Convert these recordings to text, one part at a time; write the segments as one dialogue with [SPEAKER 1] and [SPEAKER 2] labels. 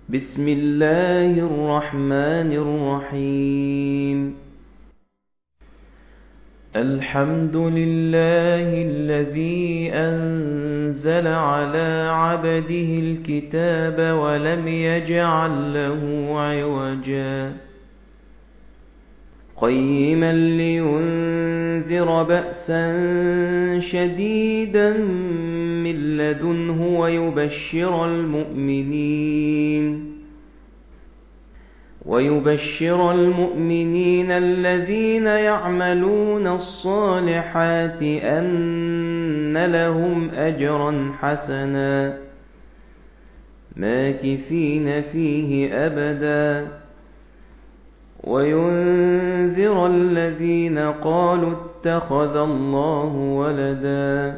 [SPEAKER 1] بسم الله الرحمن الرحيم. الحمد لله الذي أنزل على عبده الكتاب ولم يجعل له عوجا قيما لينذر بأسا شديدا من لدنه ويبشر المؤمنين الذين يعملون الصالحات أن لهم أجرا حسنا ماكثين فيه أبدا وينذر الذين قالوا اتخذ الله ولدا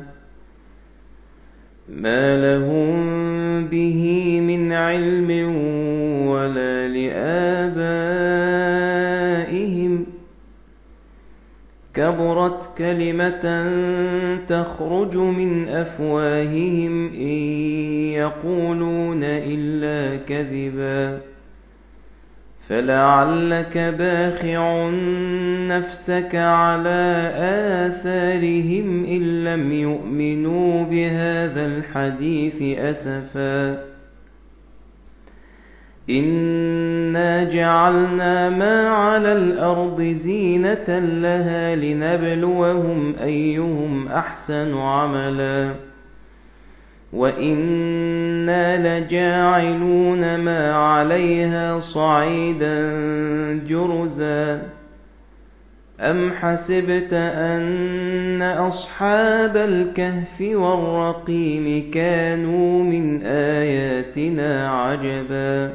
[SPEAKER 1] ما لهم به من علم ولا لآبائهم كبرت كلمة تخرج من أفواههم إن يقولون إلا كذبا فلعلك باخع نفسك على آثارهم إن لم يؤمنوا بهذا الحديث أسفا إنا جعلنا ما على الأرض زينة لها لنبلوهم أيهم أحسن عملا وإنا لجاعلون ما عليها صعيدا جرزا أم حسبت أن أصحاب الكهف والرقيم كانوا من آياتنا عجبا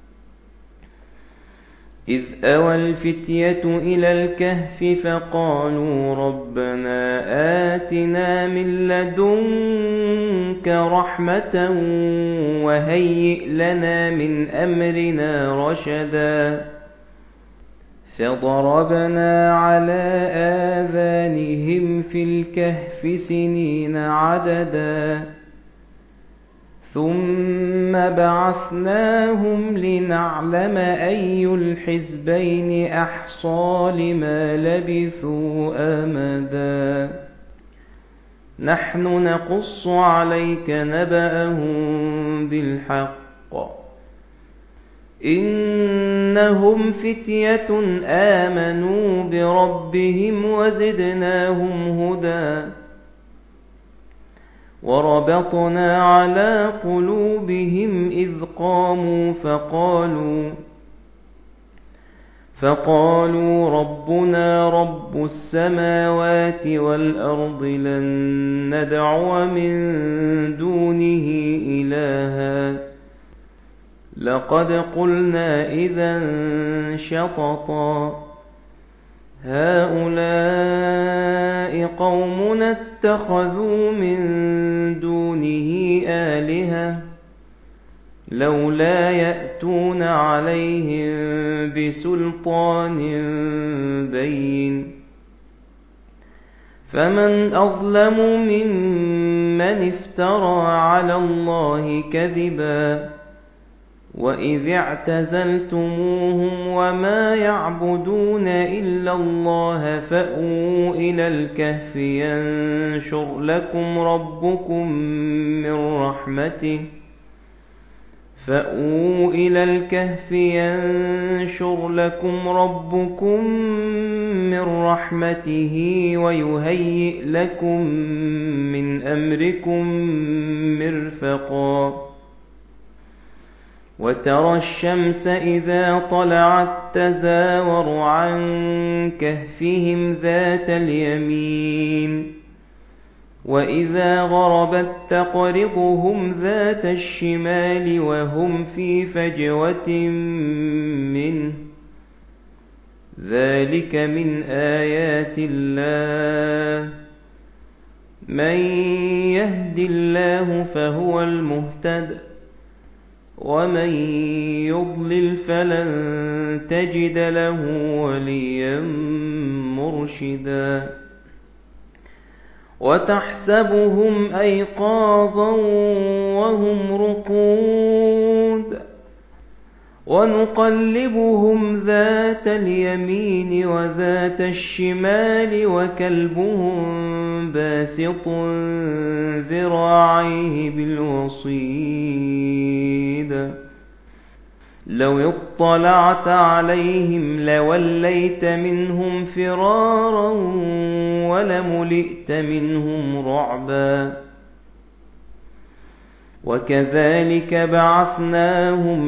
[SPEAKER 1] إذ أوى الفتية إلى الكهف فقالوا ربنا آتنا من لدنك رحمة وهيئ لنا من أمرنا رشدا فضربنا على آذانهم في الكهف سنين عددا ثم بعثناهم لنعلم أي الحزبين أحصى لما لبثوا أمدا نحن نقص عليك نبأهم بالحق إنهم فتية آمنوا بربهم وزدناهم هدى وربطنا على قلوبهم إذ قاموا فقالوا ربنا رب السماوات والأرض لن ندعو من دونه إلها لقد قلنا إذا شططا هؤلاء قومنا اتخذوا من دونه آلهة لولا يأتون عليهم بسلطان بين فمن أظلم ممن افترى على الله كذبا وإذ اعتزلتموهم وما يعبدون إلا الله فأووا إلى الكهف ينشر لكم ربكم من رحمته ويهيئ لكم من أمركم مرفقا وترى الشمس إذا طلعت تزاور عن كهفهم ذات اليمين وإذا غربت تقرضهم ذات الشمال وهم في فجوة منه ذلك من آيات الله من يهد الله فهو المهتد ومن يضلل فلن تجد له وليا مرشدا وتحسبهم أيقاظا وهم رقود ونقلبهم ذات اليمين وذات الشمال وكلبهم باسط ذراعيه بالوصيد لو اطلعت عليهم لوليت منهم فرارا ولملئت منهم رعبا وكذلك بعثناهم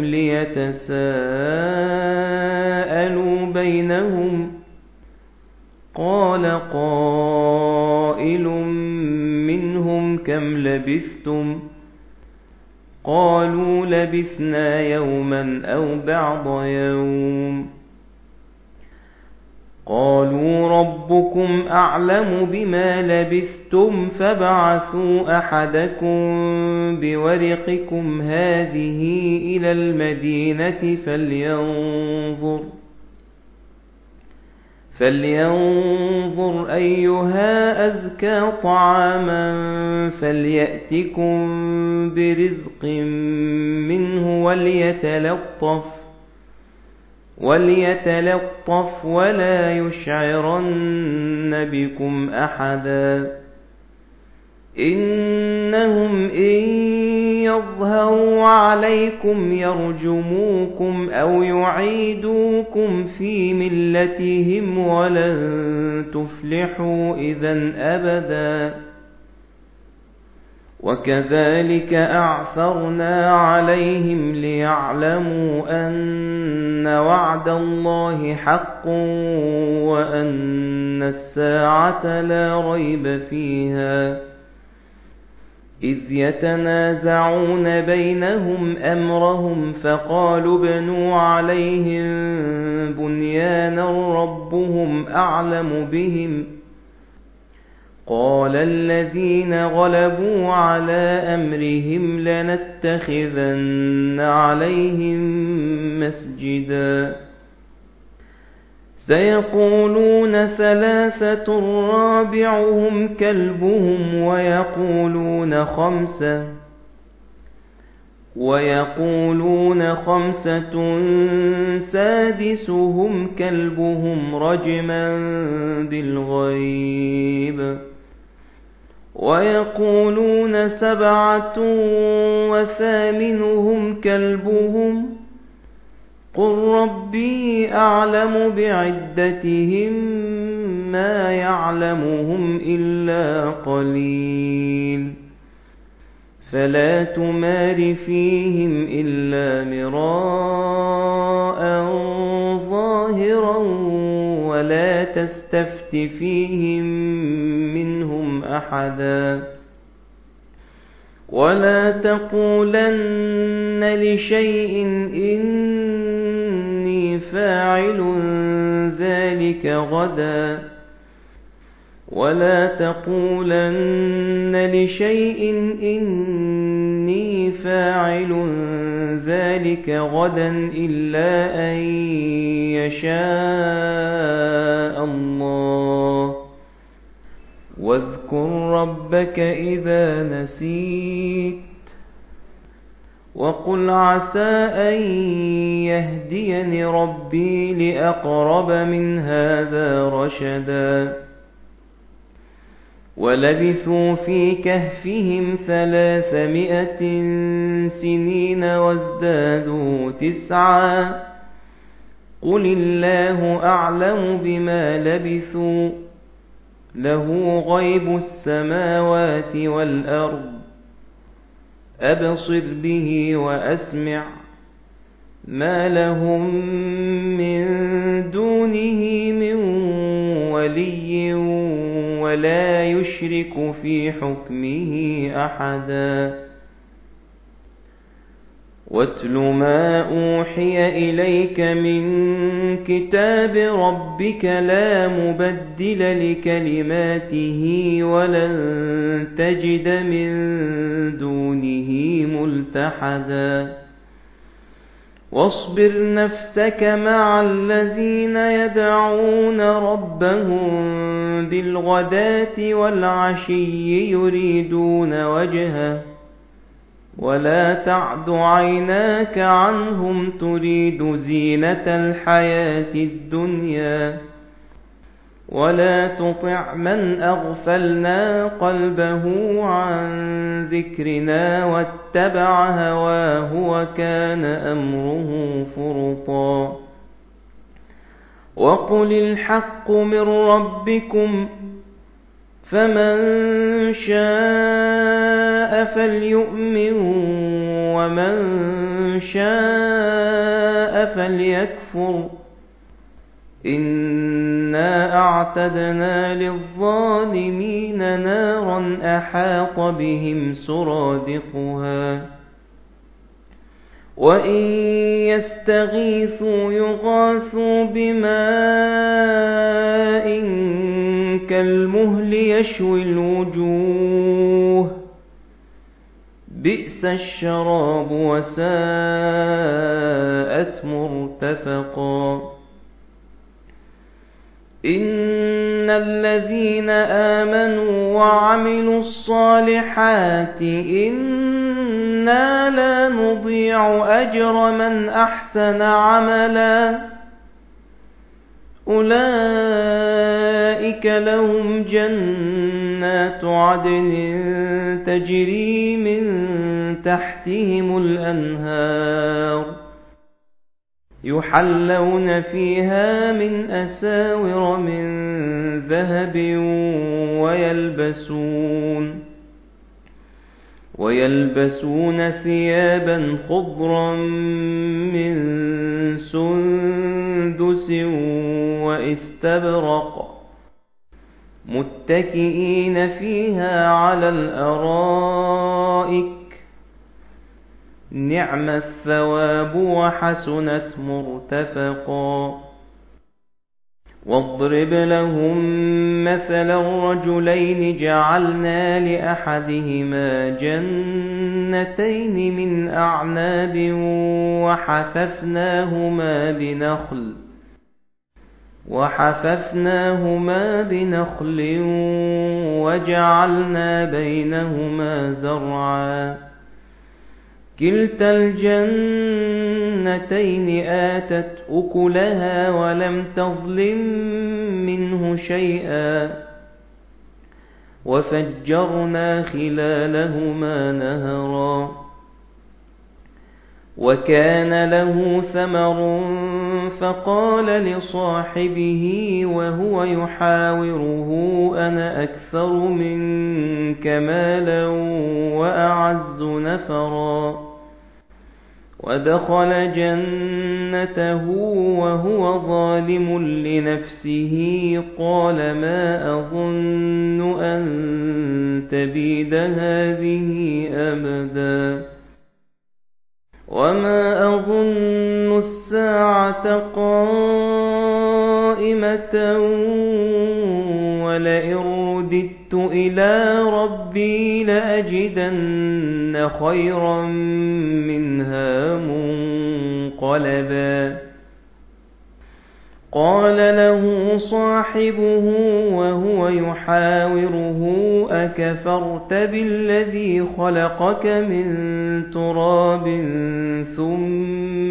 [SPEAKER 1] ليتساءلوا بينهم قال قائل منهم كم لبثتم قالوا لبثنا يوما أو بعض يوم قالوا ربكم أعلم بما لبثتم فابعثوا أحدكم بورقكم هذه إلى المدينة فلينظر أيها أزكى طعاما فليأتكم برزق منه وليتلطف ولا يشعرن بكم أحدا إنهم إن يظهروا عليكم يرجموكم أو يعيدوكم في ملتهم ولن تفلحوا إذا أبدا وكذلك أعثرنا عليهم ليعلموا أن وعد الله حق وأن الساعة لا ريب فيها إذ يتنازعون بينهم أمرهم فقالوا ابنوا عليهم بنيانا ربهم أعلم بهم قال الذين غلبوا على أمرهم لنتخذن عليهم مسجدا سيقولون ثلاثة رابعهم كلبهم ويقولون خمسة سادسهم كلبهم رجما بالغيب ويقولون سبعة وثامنهم كلبهم قل ربي أعلم بعدتهم ما يعلمهم إلا قليل فلا تمار فيهم إلا مراء ظاهرا ولا تستفت فيهم منهم أحدا ولا تقولن لشيء إني فاعل ذلك غدا ولا تقولن لشيء إني فاعل ذلك غدا إلا أن يشاء الله واذكر ربك إذا نسيت وقل عسى أن يهديني ربي لأقرب من هذا رشدا ولبثوا في كهفهم 300 سنين وازدادوا 9 قل الله أعلم بما لبثوا له غيب السماوات والأرض أبصر به وأسمع ما لهم من دونه من ولي ولا يشرك في حكمه أحدا واتل ما أوحي إليك من كتاب ربك لا مبدل لكلماته ولن تجد من دونه ملتحدا واصبر نفسك مع الذين يدعون ربهم بالغداة والعشي يريدون وجهه ولا تعد عيناك عنهم تريد زينة الحياة الدنيا ولا تطع من أغفلنا قلبه عن ذكرنا واتبع هواه وكان أمره فرطا وقل الحق من ربكم فمن شاء فليؤمن ومن شاء فليكفر إنا أعتدنا للظالمين نارا أحاط بهم سرادقها وإن يستغيثوا يغاثوا بماء كالمهل يشوي الوجوه بئس الشراب وساءت مرتفقا إن الذين آمنوا وعملوا الصالحات إنا لا نضيع أجر من أحسن عملا أولئك لهم جنات عدن تجري من تحتهم الأنهار يحلون فيها من أساور من ذهب ويلبسون ثيابا خضرا من سندس واستبرق متكئين فيها على الأرائك نعم الثواب وحسنت مرتفقا واضرب لهم مثلا رجلين جعلنا لأحدهما جنتين من أعناب وحففناهما بنخل وجعلنا بينهما زرعا كلتا الجنتين آتت أكلها ولم تظلم منه شيئا وفجرنا خلالهما نهرا وكان له ثمر فقال لصاحبه وهو يحاوره أنا أكثر منك مالا وأعز نفرا ودخل جنته وهو ظالم لنفسه قال ما أظن أن تبيد هذه أبدا وما أظن الساعة قائمة ولئن رددت إلى ربي لأجدن خيرا منها منقلبا قال له صاحبه وهو يحاوره أكفرت بالذي خلقك من تراب ثم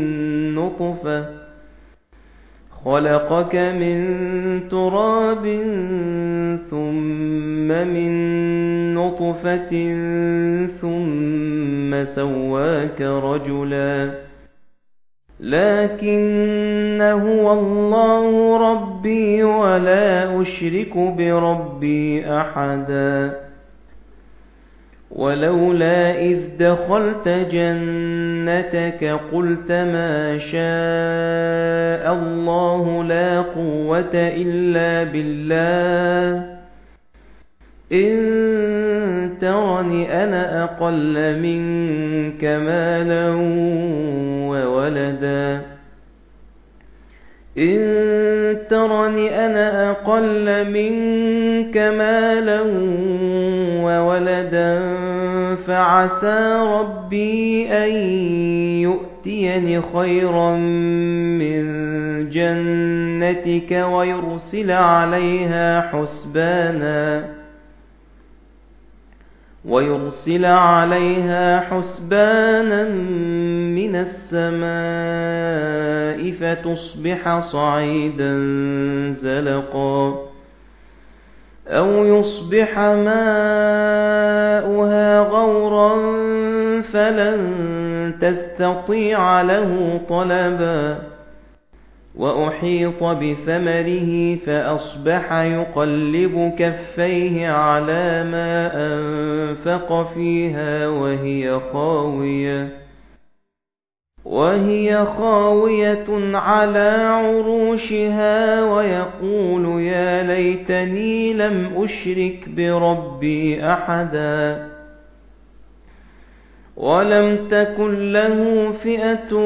[SPEAKER 1] من نطفة ثم سواك رجلا لكن هو الله ربي ولا أشرك بربي أحدا ولولا إذ دخلت جنتك قلت ما شاء الله لا قوة إلا بالله إن ترني أنا أقل منك مالا وولدا فعسى ربي أن يؤتيني خيرا من جنتك ويرسل عليها حسبانا من السماء فتصبح صعيدا زلقا أو يصبح ماؤها غورا فلن تستطيع له طلبا وأحيط بثمره فأصبح يقلب كفيه على ما أنفق فيها وهي خاوية على عروشها ويقول يا ليتني لم أشرك بربي أحدا ولم تكن له فئة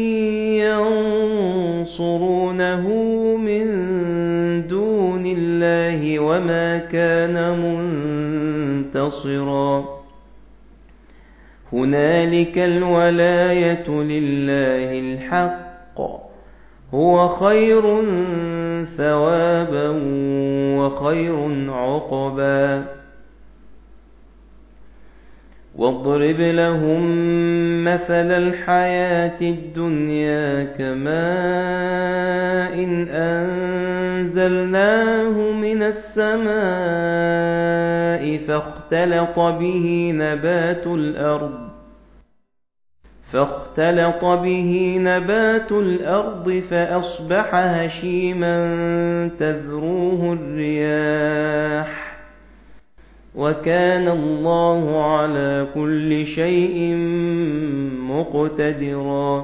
[SPEAKER 1] ينصرونه من دون الله وما كان منتصرا هنالك الولاية لله الحق هو خير ثوابا وخير عقبا واضرب لهم مثل الحياة الدنيا كماء أنزلناه من السماء فاختلط به نبات الأرض فأصبح هشيما تذروه الرياح وكان الله على كل شيء مقتدرا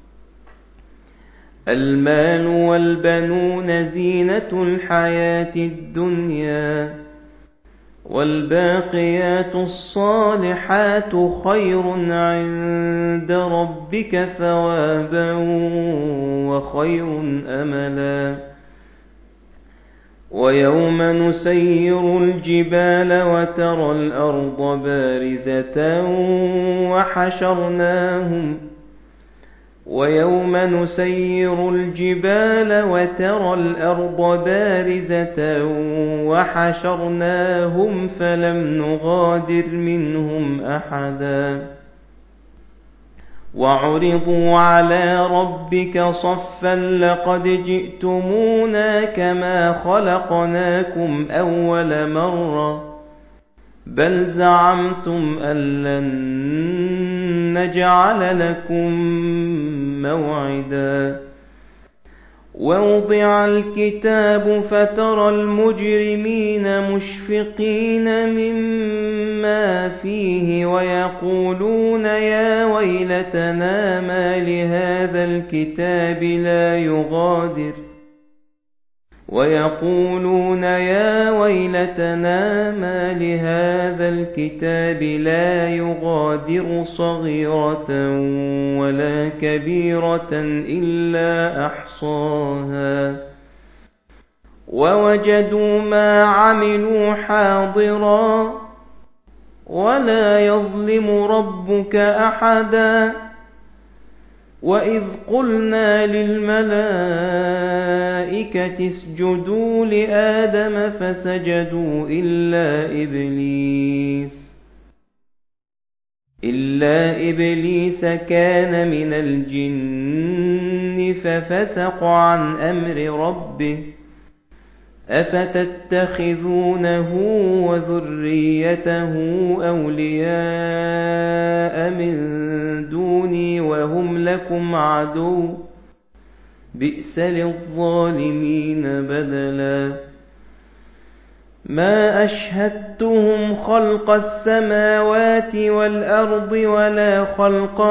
[SPEAKER 1] المال والبنون زينة الحياة الدنيا والباقيات الصالحات خير عند ربك ثوابا وخير أملا ويوم نسير الجبال وترى الأرض بارزة وحشرناهم فلم نغادر منهم أحدا وعرضوا على ربك صفا لقد جئتمونا كما خلقناكم أول مرة بل زعمتم أن لن نجعل لكم موعدا ووضع الكتاب فترى المجرمين مشفقين مما فيه ويقولون يا ويلتنا ما لهذا الكتاب لا يغادر صغيرة ولا كبيرة إلا أحصاها ووجدوا ما عملوا حاضرا ولا يظلم ربك أحدا وإذ قلنا للملائكة اسجدوا لآدم فسجدوا إلا إبليس كان من الجن ففسق عن أمر ربه أفتتخذونه وذريته أولياء من دوني وهم لكم عدو بئس للظالمين بدلا ما أشهدتهم خلق السماوات والأرض ولا خلق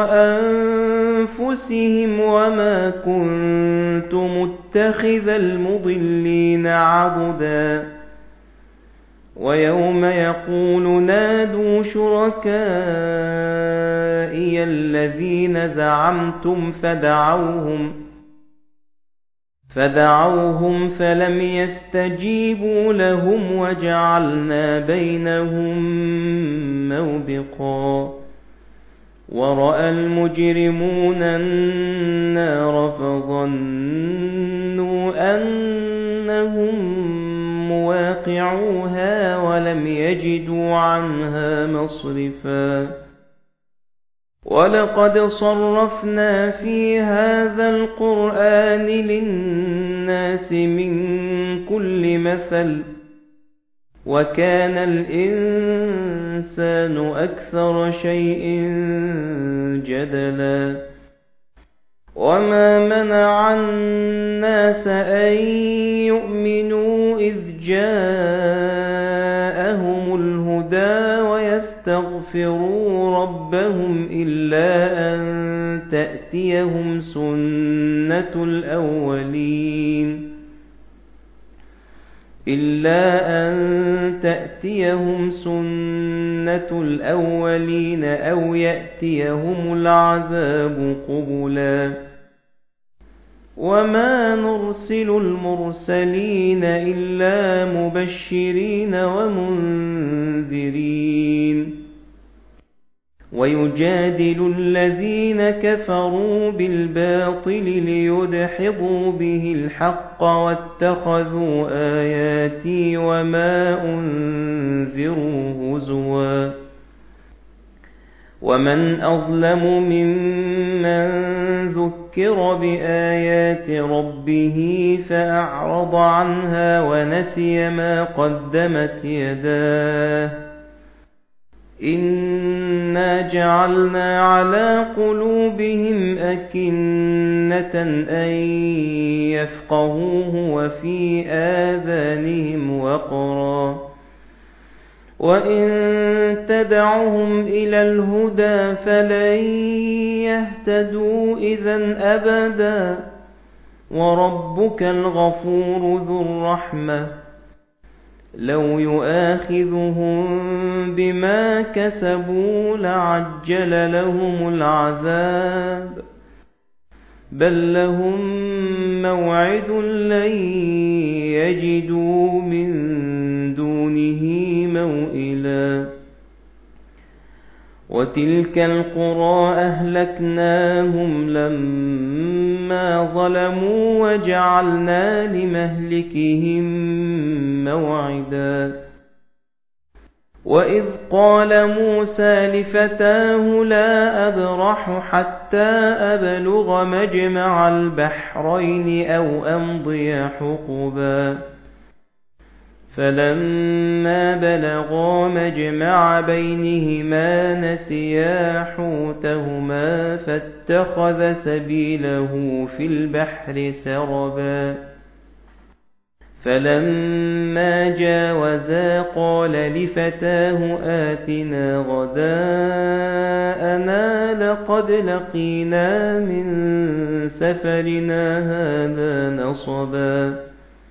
[SPEAKER 1] أنفسهم وما كنت متخذ المضلين عضدا ويوم يقول نادوا شركائي الذين زعمتم فدعوهم فلم يستجيبوا لهم وجعلنا بينهم موبقا ورأى المجرمون النار فظنوا أنهم مواقعون فَسَمِعُوهَا وَلَمْ يَجِدُوا عَنْهَا مَصْرِفًا وَلَقَدْ صَرَّفْنَا فِي هَذَا الْقُرْآنِ لِلنَّاسِ مِنْ كُلِّ مَثَلٍ وَكَانَ الْإِنسَانُ أَكْثَرَ شَيْءٍ جَدَلًا وَمَا مَنَعَ النَّاسَ أَن يُؤْمِنُوا إِذْ جَاءَهُمُ الْهُدَىٰ وَيَسْتَغْفِرُوا رَبَّهُمْ إِلَّا أَن تَأْتِيَهُمْ سُنَّةُ الْأَوَّلِينَ أَوْ يَأْتِيَهُمُ الْعَذَابُ قُبُلًا وَمَا نُرْسِلُ الْمُرْسَلِينَ إِلَّا مُبَشِّرِينَ وَمُنذِرِينَ وَيُجَادِلُ الَّذِينَ كَفَرُوا بِالْبَاطِلِ لِيُدْحِضُوا بِهِ الْحَقَّ وَاتَّخَذُوا آيَاتِي وَمَا أُنذِرُوا هُزُوًا وَمَنْ أَظْلَمُ مِمَّنْ ذُكِّرَ بِآيَاتِ رَبِّهِ فَأَعْرَضَ عَنْهَا وَنَسِيَ مَا قَدَّمَتْ يَدَاهُ إِنَّا جَعَلْنَا عَلَى قُلُوبِهِمْ أَكِنَّةً أَن يَفْقَهُوهُ وَفِي آذَانِهِمْ وَقْرًا وَإِن تَدْعُهُمْ إِلَى الْهُدَىٰ فَلَن يَهْتَدُوا إِذًا أَبَدًا وَرَبُّكَ الْغَفُورُ ذُو الرَّحْمَةِ لَوْ يُؤَاخِذُهُم بِمَا كَسَبُوا لَعَجَّلَ لَهُمُ الْعَذَابَ بَل لَّهُم مَّوْعِدٌ لَّن يَجِدُوا مِن دُونِهِ مَوْئِلًا وَتِلْكَ الْقُرَىٰ أَهْلَكْنَاهُمْ لَمَّا ظَلَمُوا وَجَعَلْنَا لِمَهْلِكِهِم مَّوْعِدًا وَإِذْ قَالَ مُوسَىٰ لِفَتَاهُ لَا أَبْرَحُ حَتَّىٰ أَبْلُغَ مَجْمَعَ الْبَحْرَيْنِ أَوْ أَمْضِيَ حُقُبًا فَلَمَّا بَلَغَا مَجْمَعَ بَيْنِهِمَا نَسِيَا حُوتَهُمَا فَاتَّخَذَ سَبِيلَهُ فِي الْبَحْرِ سَرَبًا فَلَمَّا جَاوَزَا قَالَ لِفَتَاهُ آتِنَا غَدَاءَنَا لَقَدْ لَقِينَا مِن سَفَرِنَا هَٰذَا نَصَبًا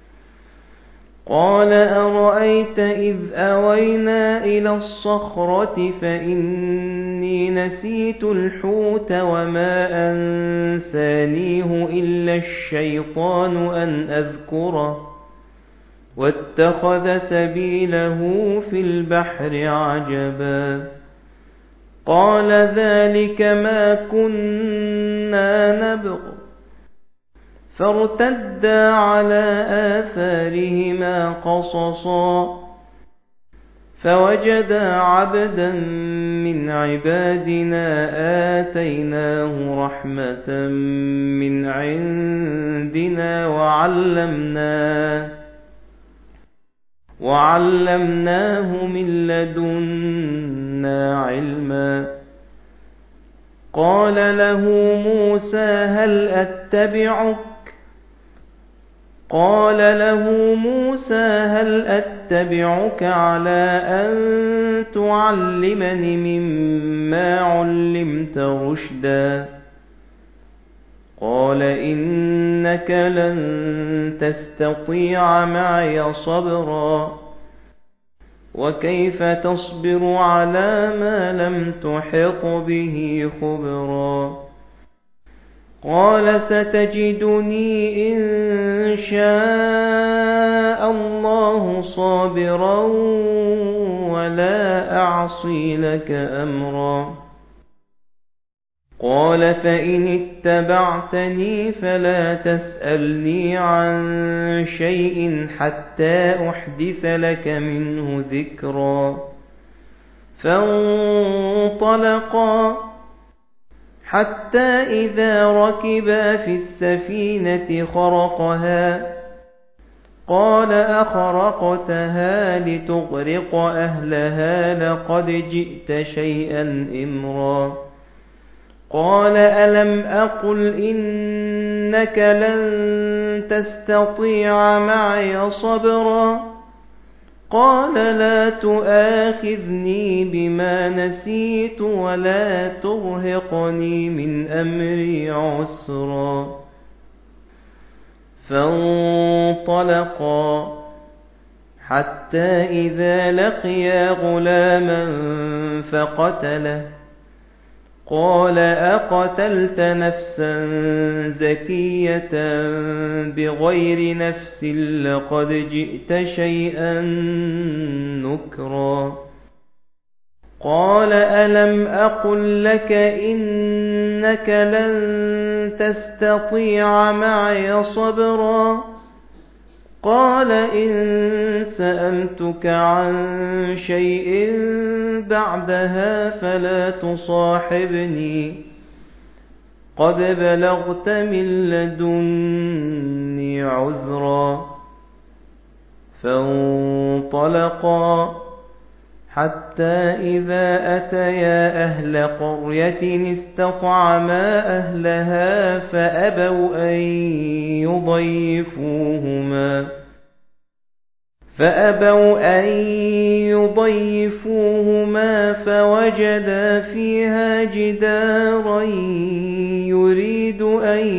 [SPEAKER 1] قَالَ أَرَأَيْتَ إِذْ أَوَيْنَا إِلَى الصَّخْرَةِ فَإِنِّي نَسِيتُ الْحُوتَ وَمَا أَنسَانِيهُ إِلَّا الشَّيْطَانُ أَنْ أَذْكُرَهُ وَاتَّخَذَ سَبِيلَهُ فِي الْبَحْرِ عَجَبًا قَالَ ذَلِكَ مَا كُنَّا نَبْغِ فَارْتَدَّا عَلَىٰ آثَارِهِمَا قَصَصًا فَوَجَدَا عَبْدًا مِّنْ عِبَادِنَا آتَيْنَاهُ رَحْمَةً مِّنْ عِندِنَا وَعَلَّمْنَاهُ مِن لَّدُنَّا عِلْمًا قَالَ له موسى هل أتبعك على أن تعلمن مما علمت رشدا قال إنك لن تستطيع معي صبرا وكيف تصبر على ما لم تحط به خبرا قال ستجدني إن شاء الله صابرا ولا أعصي لك أمرا قال فإن اتبعتني فلا تسألني عن شيء حتى أحدث لك منه ذكرا. فانطلقا حتى إذا ركبا في السفينة خرقها قال أخرقتها لتغرق أهلها لقد جئت شيئا إمرا. قال ألم أقل إنك لن تستطيع معي صبرا. قال لا تؤاخذني بما نسيت ولا ترهقني من أمري عسرا. فانطلقا حتى إذا لقيا غلاما فقتله قال أقتلت نفسا زكية بغير نفس لقد جئت شيئا نكرا. قال ألم أقل لك إنك لن تستطيع معي صبرا. قال إن سألتك عن شيء بعدها فلا تصاحبني قد بلغت من لدني عذرا. فانطلقا حتى إذا أتيا أهل قرية استطعما أهلها فأبوا أن يضيفوهما فوجدا فيها جدارا يريد أن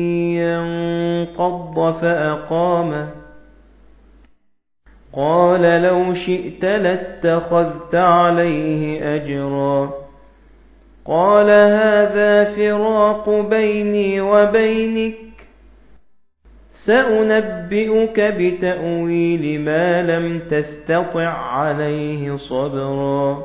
[SPEAKER 1] ينقض فأقامه. قال لو شئت لاتخذت عليه أجرا. قال هذا فراق بيني وبينك سأنبئك بتأويل ما لم تستطع عليه صبرا.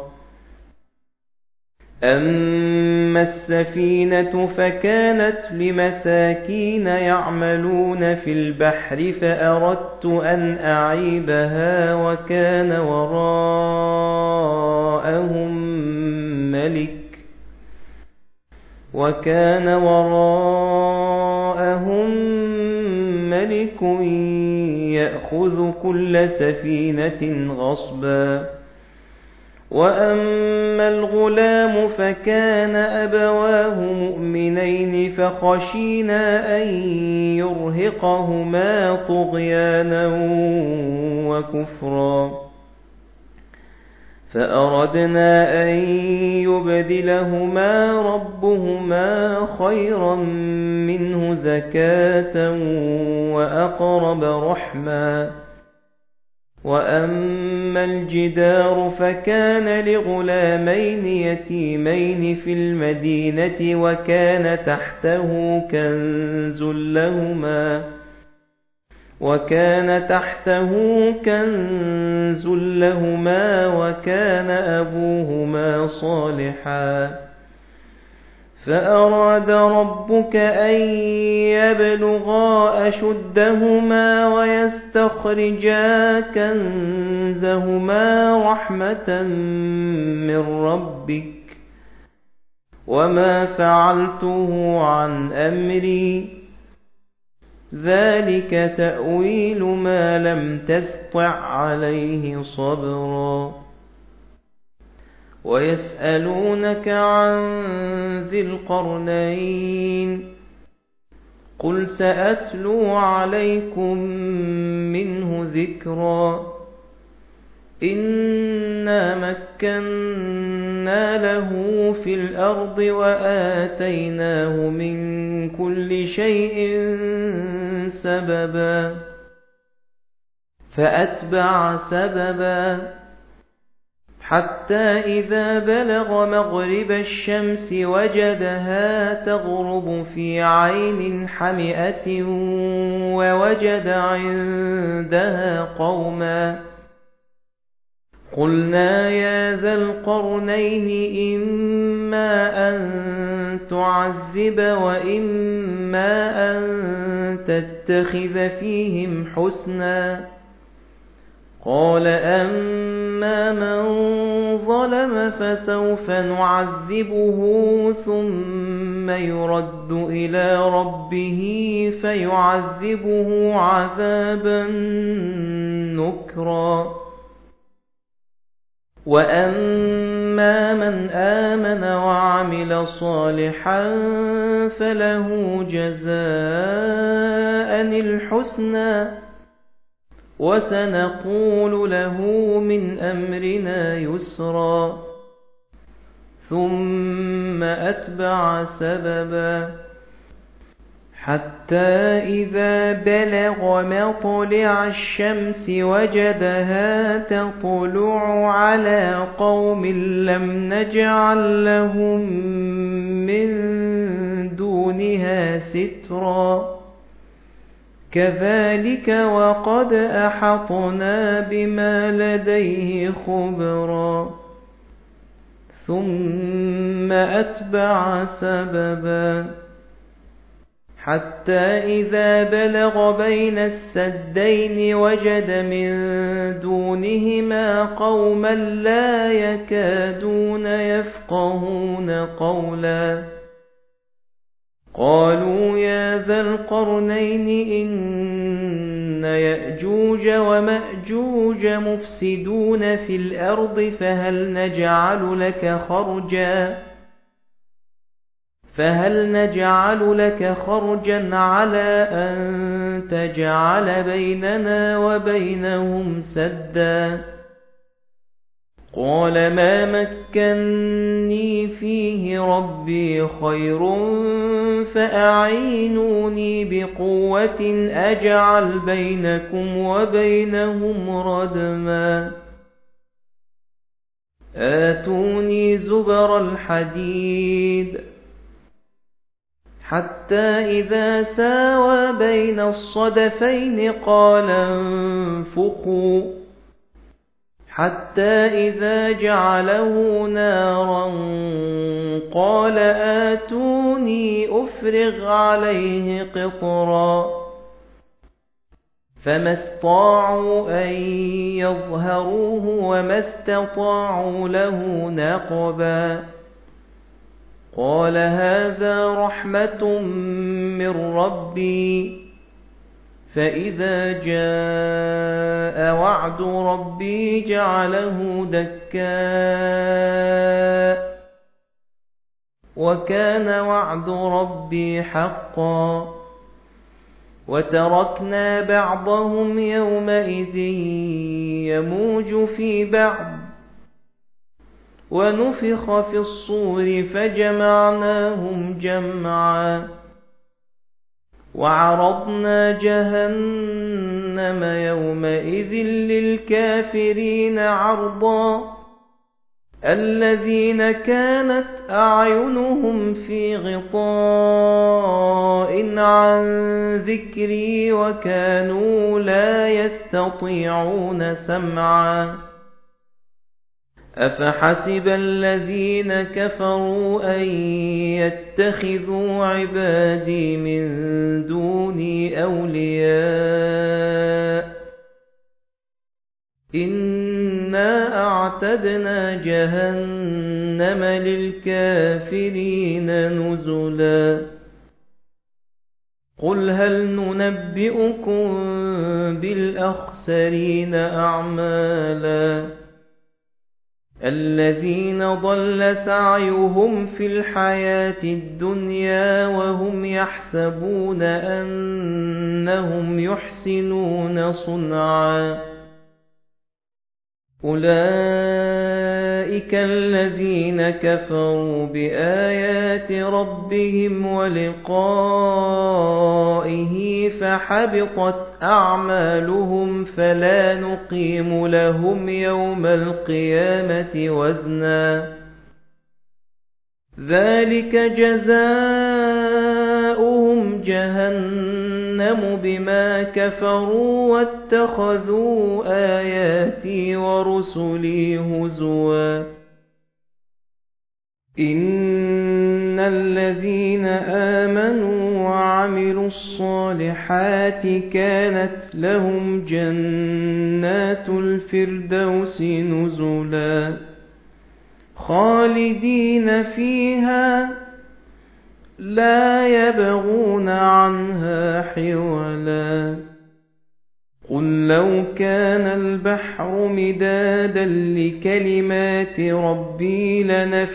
[SPEAKER 1] أما السفينة فكانت لمساكين يعملون في البحر فأردت أن أعيبها وكان وراءهم ملك يأخذ كل سفينة غصبا. وأما الغلام فكان أبواه مؤمنين فخشينا أن يرهقهما طغيانا وكفرا فأردنا أن يبدلهما ربهما خيرا منه زكاة وأقرب رحما. وأما الجدار فكان لغلامين يتيمين في المدينة وكان تحته كنز لهما وكان أبوهما صالحا. فأراد ربك أن يبلغا أشدهما ويستخرجا كنزهما رحمة من ربك وما فعلته عن أمري ذلك تأويل ما لم تسطع عليه صبرا. ويسألونك عن ذي القرنين قل سأتلو عليكم منه ذكرا. إنا مكنا له في الأرض وآتيناه من كل شيء سببا فأتبع سببا حتى إذا بلغ مغرب الشمس وجدها تغرب في عين حمئة ووجد عندها قوما قلنا يا ذا القرنين إما إِمَّا أَن تُعَذِّبَ وَإِمَّا أَن تَتَّخِذَ فِيهِمْ حُسْنًا قَالَ أَمَّا مَن ظَلَمَ فَسَوْفَ نُعَذِّبُهُ ثُمَّ يُرَدُّ إِلَى رَبِّهِ فَيُعَذِّبُهُ عَذَابًا نُكْرًا وَأَمَّا مَنْ آمَنَ وَعَمِلَ صَالِحًا فَلَهُ جَزَاءً الْحُسْنَى وَسَنَقُولُ لَهُ مِنْ أَمْرِنَا يُسْرًا ثُمَّ أَتْبَعَ سَبَبًا حَتَّى إِذَا بَلَغَ مَطْلِعَ الشَّمْسِ وَجَدَهَا تَطْلُعُ عَلَى قَوْمٍ لَّمْ نَجْعَل لَّهُم مِّن دُونِهَا سِتْرًا كَذَلِكَ وَقَدْ أَحَطْنَا بِمَا لَدَيْهِ خُبْرًا ثُمَّ أَتْبَعَ سَبَبًا حَتَّى إِذَا بَلَغَ بَيْنَ السَّدَّيْنِ وَجَدَ مِن دُونِهِمَا قَوْمًا لَّا يَكَادُونَ يَفْقَهُونَ قَوْلًا قَالُوا يَا ذَا الْقَرْنَيْنِ إِنَّ يَأْجُوجَ وَمَأْجُوجَ مُفْسِدُونَ فِي الْأَرْضِ فَهَلْ نَجْعَلُ لَكَ خَرْجًا عَلَىٰ أَن تَجْعَلَ بَيْنَنَا وَبَيْنَهُمْ سَدًّا قَالَ مَا مَكَّنِّي فِيهِ رَبِّي خَيْرٌ فَأَعِينُونِي بِقُوَّةٍ أَجْعَلْ بَيْنَكُمْ وَبَيْنَهُمْ رَدْمًا آتُونِي زُبَرَ الْحَدِيدِ حَتَّى إِذَا سَاوَىٰ بَيْنَ الصَّدَفَيْنِ قَالَ انفُخُوا حَتَّى إِذَا جَعَلَهُ نَارًا قَالَ آتُونِي أُفْرِغْ عَلَيْهِ قِطْرًا فَمَا اسْطَاعُوا أَن يَظْهَرُوهُ وَمَا اسْتَطَاعُوا لَهُ نَقْبًا قَالَ هَٰذَا رَحْمَةٌ مِّن رَّبِّي فَإِذَا جَاءَ وَعْدُ رَبِّي جَعَلَهُ دَكَّاءَ وَكَانَ وَعْدُ رَبِّي حَقًّا وَتَرَكْنَا بَعْضَهُمْ يَوْمَئِذٍ يَمُوجُ فِي بَعْضٍ وَنُفِخَ فِي الصُّورِ فَجَمَعْنَاهُمْ جَمْعًا وَعَرَضْنَا جَهَنَّمَ يَوْمَئِذٍ لِّلْكَافِرِينَ عَرْضًا الَّذِينَ كَانَتْ أَعْيُنُهُمْ فِي غِطَاءٍ عَن ذِكْرِي وَكَانُوا لَا يَسْتَطِيعُونَ سَمْعًا أَفَحَسِبَ الَّذِينَ كَفَرُوا أَن يَتَّخِذُوا عِبَادِي مِن دُونِي أَوْلِيَاءَ إِنَّا أَعْتَدْنَا جَهَنَّمَ لِلْكَافِرِينَ نُزُلًا قُلْ هَلْ نُنَبِّئُكُم بِالْأَخْسَرِينَ أَعْمَالًا الَّذِينَ ضَلَّ سَعْيُهُمْ فِي الْحَيَاةِ الدُّنْيَا وَهُمْ يَحْسَبُونَ أَنَّهُمْ يُحْسِنُونَ صُنْعًا أُولَئِكَ الَّذِينَ كَفَرُوا بِآيَاتِ رَبِّهِمْ وَلِقَائِهِ فَحَبِطَتْ أَعْمَالُهُمْ فَلَا نُقِيمُ لَهُمْ يَوْمَ الْقِيَامَةِ وَزْنًا ذَلِكَ جَزَاؤُهُمْ جَهَنَّمُ بِمَا كَفَرُوا وَاتَّخَذُوا آيَاتِي وَرُسُلِي هُزُوًا إن الذين آمنوا وعملوا الصالحات كانت لهم جنات الفردوس نزلا خالدين فيها لا يبغون عنها حولا قل لو كان البحر مدادا لكلمات ربي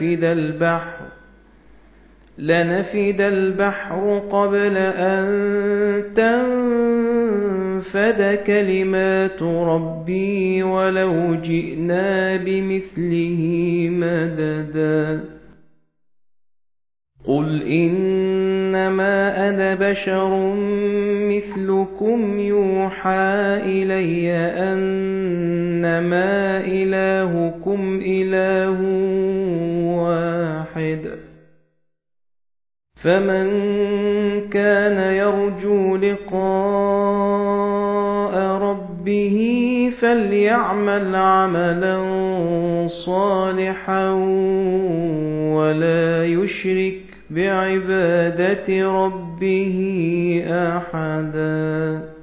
[SPEAKER 1] لنفد البحر قبل أن تنفد كلمات ربي ولو جئنا بمثله مددا قل إنما أنا بشر مثلكم يوحى إلي أنما إلهكم إله واحد فمن كان يرجو لقاء ربه فليعمل عملا صالحا ولا يشرك بعبادة ربه أحدا